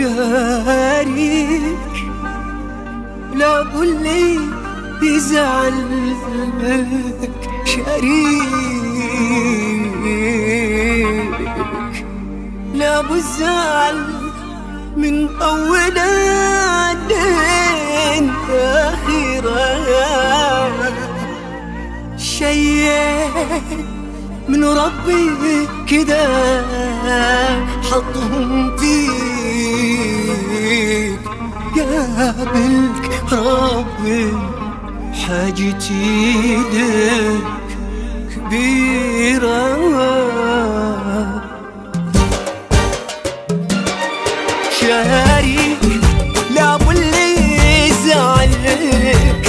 شاريك لا باللي يزعلك، شاريك لا بالزعل من أول لين آخره، شيء من ربي كده حطهم فيك، قابلك ربي حاجتي لك كبيرة. شاريك لا باللي يزعلك،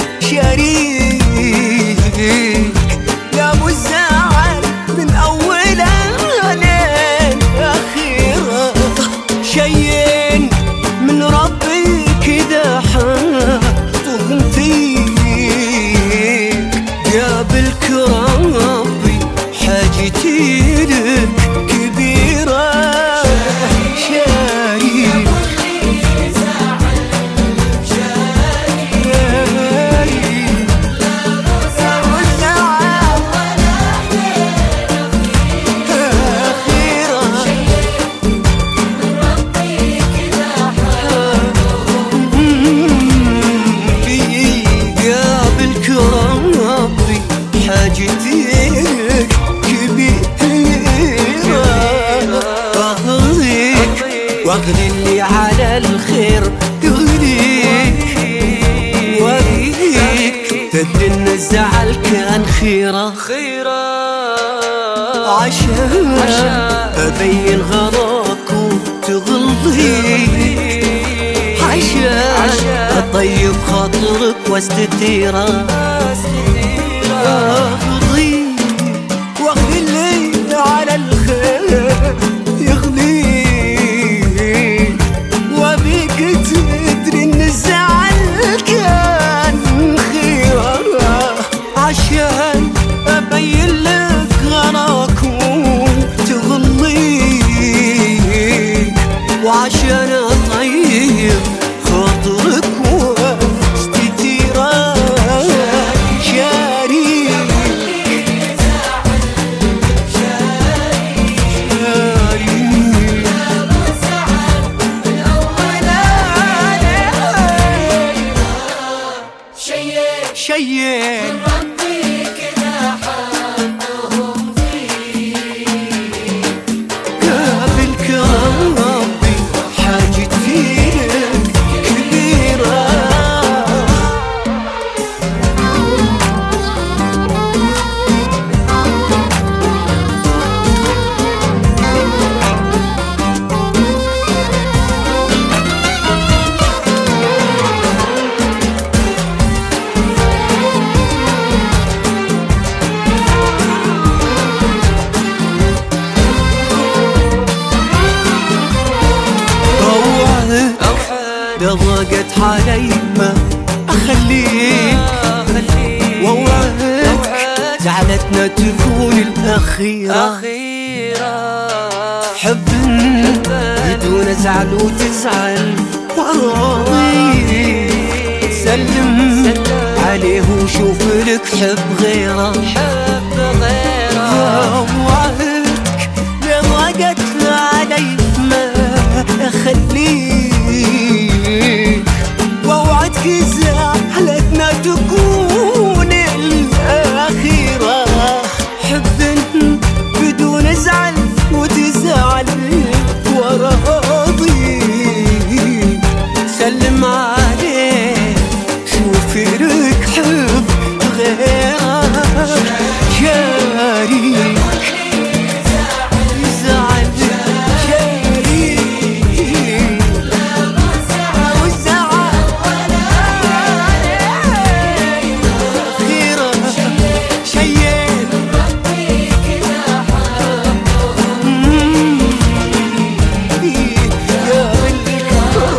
شاريك لا بالزعل من أوله لين آخره، شيء من ربي كده حطهم فيك، قابلك ربي حاجتي لك كبيرة. حاجتك كبيرة، واغلي اللي على الخير يغليك، وابيك تدن الزعل كان خيرة، عشان أبين غلاك وتغليك، عشان أطيب خاطرك واستثيرك، واخذ الليل على الخير يغليك، وابيك تدري ان الزعل كان خيرة، عشان ابين لك غلاك وتغليك، وعشان اطيب خاطرك واستثيرك. شيء من ربي كده حطهم فيك، قابلك ربي حاجتي لك كبيرة. ضاقت علي ما أخليك، ووعدك زعلتنا تكون الأخيرة، حب بدون زعل وتزعل وراضي، سلم عليه وشوف لك حب غيره، ووعدك ضاقت علي ما أخليك، ووعدك زعلتنا تكون الأخيرة، حب بدون زعل وتزعل وراضي، سلم عليه شوف لك حب غيره، شاريك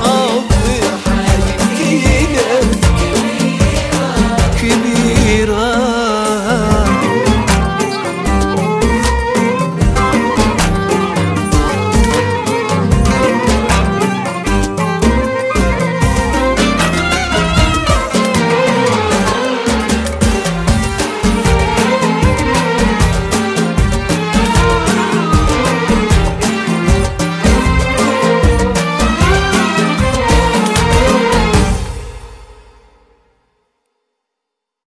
كبيرة.